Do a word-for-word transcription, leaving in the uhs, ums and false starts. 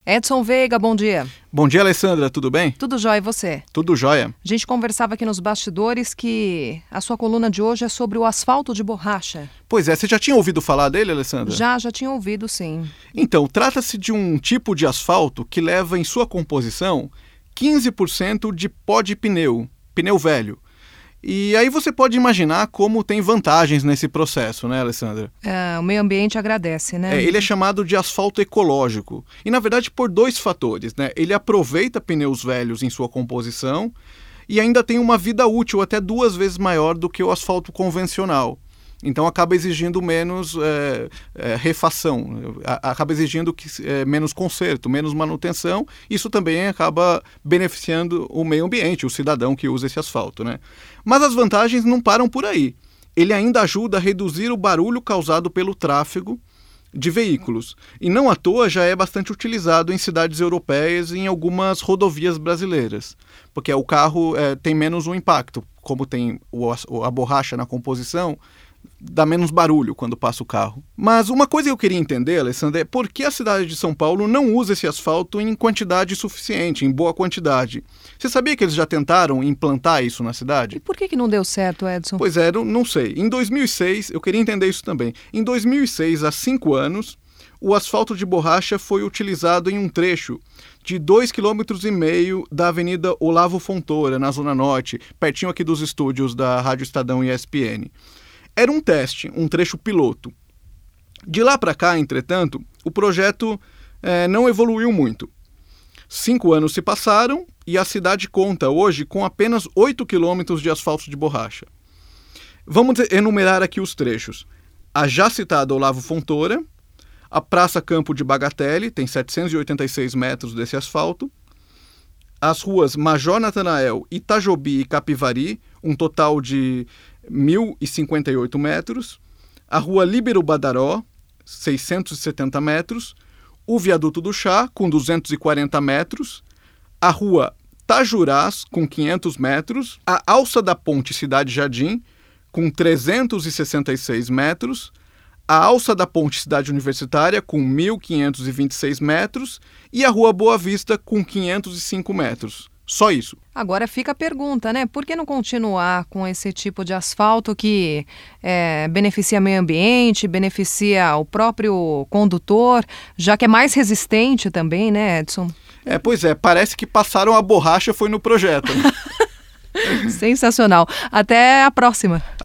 Edson Veiga, bom dia. Bom dia, Alessandra, tudo bem? Tudo jóia, e você? Tudo jóia. A gente conversava aqui nos bastidores que a sua coluna de hoje é sobre o asfalto de borracha. Pois é, você já tinha ouvido falar dele, Alessandra? Já, já tinha ouvido, sim. Então, trata-se de um tipo de asfalto que leva em sua composição quinze por cento de pó de pneu, pneu velho. E aí você pode imaginar como tem vantagens nesse processo, né, Alessandra? É, o meio ambiente agradece, né? É, ele é chamado de asfalto ecológico. E, na verdade, por dois fatores, né? Ele aproveita pneus velhos em sua composição e ainda tem uma vida útil até duas vezes maior do que o asfalto convencional. Então, acaba exigindo menos é, é, refação, acaba exigindo que, é, menos conserto, menos manutenção. Isso também acaba beneficiando o meio ambiente, o cidadão que usa esse asfalto, né? Mas as vantagens não param por aí. Ele ainda ajuda a reduzir o barulho causado pelo tráfego de veículos. E não à toa já é bastante utilizado em cidades europeias e em algumas rodovias brasileiras. Porque o carro é, tem menos um impacto. Como tem o, a borracha na composição, dá menos barulho quando passa o carro. Mas uma coisa que eu queria entender, Alessandra, é por que a cidade de São Paulo não usa esse asfalto em quantidade suficiente, em boa quantidade? Você sabia que eles já tentaram implantar isso na cidade? E por que que não deu certo, Edson? Pois é, não, não sei. Em dois mil e seis, eu queria entender isso também. Em dois mil e seis, há cinco anos, o asfalto de borracha foi utilizado em um trecho de dois vírgula cinco quilômetros da Avenida Olavo Fontoura, na Zona Norte, pertinho aqui dos estúdios da Rádio Estadão e E S P N. Era um teste, um trecho piloto. De lá para cá, entretanto, o projeto eh, não evoluiu muito. Cinco anos se passaram e a cidade conta hoje com apenas oito quilômetros de asfalto de borracha. Vamos enumerar aqui os trechos. A já citada Olavo Fontoura, a Praça Campo de Bagatelle, tem setecentos e oitenta e seis metros desse asfalto, as ruas Major Natanael, Itajobi e Capivari, um total de mil e cinquenta e oito metros, a rua Líbero Badaró, seiscentos e setenta metros, o Viaduto do Chá, com duzentos e quarenta metros, a rua Tajurás, com quinhentos metros, a Alça da Ponte Cidade Jardim, com trezentos e sessenta e seis metros, a Alça da Ponte Cidade Universitária, com mil quinhentos e vinte e seis metros, e a rua Boa Vista, com quinhentos e cinco metros. Só isso. Agora fica a pergunta, né? Por que não continuar com esse tipo de asfalto que é, beneficia o meio ambiente, beneficia o próprio condutor, já que é mais resistente também, né, Edson? É, pois é, parece que passaram a borracha foi no projeto. Né? Sensacional. Até a próxima.